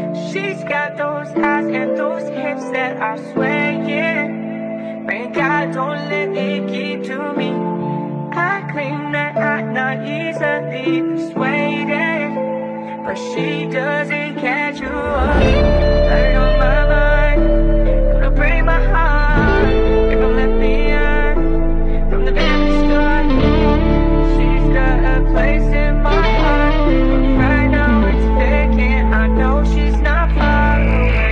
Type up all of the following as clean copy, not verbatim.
She's got those eyes and those hips that are swaying. Pray God don't let it get to me. I claim that I'm not easily persuaded, but she doesn't catch you up. Got it on my mind, gonna break my heart if I let me on. From the very start, she's got a place in my heart, but right now it's vacant. I know she's not far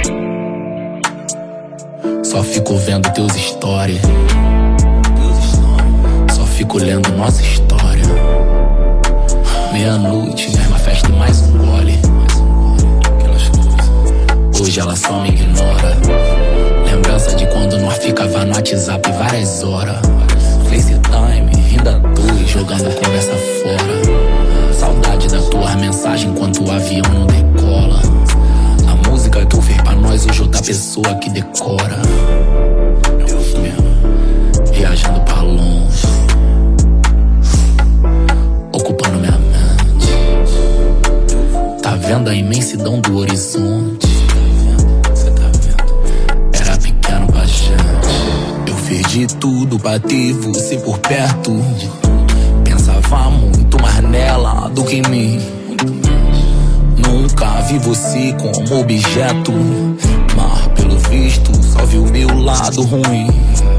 away. Só fico vendo teus stories, só fico lendo nossa história. Meia-noite, mesma festa e mais um gole. Hoje ela só me ignora. Lembrança de quando nós ficava no WhatsApp várias horas. FaceTime, rindo à toa e jogando conversa fora. Saudade das tuas mensagens enquanto o avião não decola. A música que eu fiz pra nós hoje outra pessoa que decora. Eu mesmo, viajando pra longe, ocupando minha mente. Tá vendo a imensidão do horizonte? Cê tá vendo? Era pequeno pra gente. Eu fiz de tudo pra ter você por perto. Pensava muito mais nela do que em mim. Nunca vi você como objeto, mas pelo visto só vi o meu lado ruim.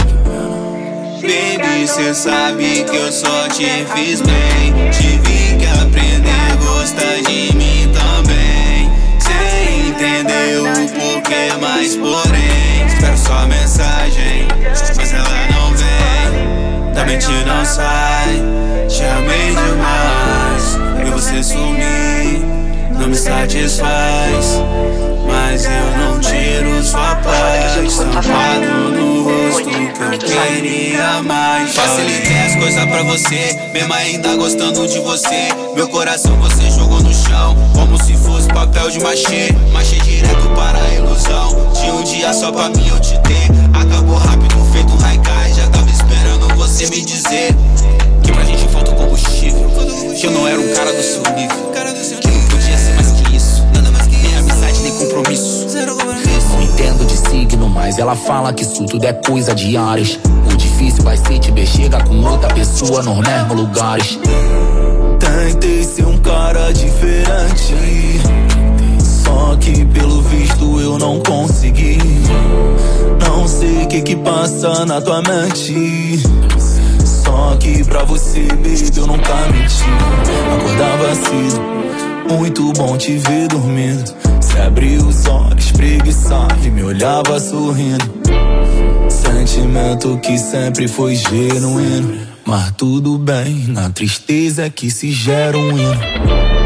Baby, cê sabe que eu só te fiz bem. Tive que aprender a gostar de mim também. Cê entendeu o porquê, mas porém espero sua mensagem, mas ela não vem. Da mente não sai. Te amei demais e você sumir não me satisfaz, mas eu não tiro sua paz. Estampado no rosto que eu queria mais. Facilitei as coisas pra você, mesmo ainda gostando de você. Meu coração você jogou no chão, como se fosse papel de machê. Machê direto para a ilusão de um dia só pra mim eu te ter. Acabou rápido, feito um haikai. Já tava esperando você me dizer que pra gente falta combustível, que eu não era um cara do seu nível, que não podia ser mais que isso, nem amizade nem compromisso. Não entendo de signo, mas ela fala que isso tudo é coisa de Ares. O difícil vai ser te ver chega com outra pessoa nos mesmos lugares. Tentei ser um cara diferente, só que pelo visto eu não consegui. Não sei o que passa na tua mente, só que pra você, baby, eu nunca menti. Acordava cedo, muito bom te ver dormindo. Cê abriu os olhos, preguiçava e me olhava sorrindo. Sentimento que sempre foi genuíno, mas tudo bem, na tristeza é que se gera um hino.